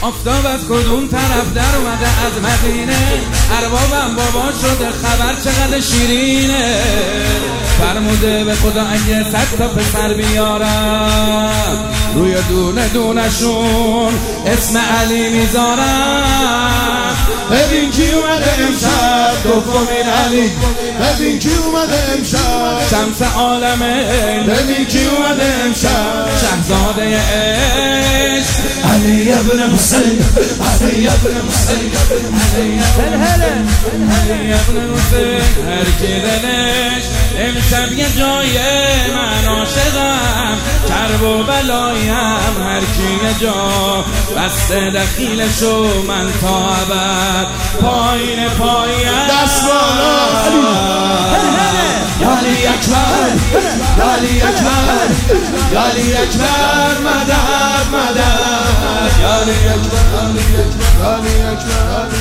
آفتاب از کدوم طرف در اومده از مدینه، اربابم بابا شده خبر چقدر شیرینه. فرموده به خدا اگه 100 تا پسر بیارم، روی دونه دونشون اسم علی میذارم. ببین کی اومده امشب دومین علی، ببین کی اومده امشب شمس عالمه، ببین کی اومده امشب شهزاده عشق علی ابن حسین، علی ابن حسین، علی ابن حسین. هر کی دلش امشب یه جای من عاشقم، کرب و بلایم هر کی یه جا بسته دخیلشو من تا ابد پایین پایم. دست بالا علی اکبر، علی اکبر، علی اکبر، مدد مدد، علی اکبر، علی اکبر، علی اکبر.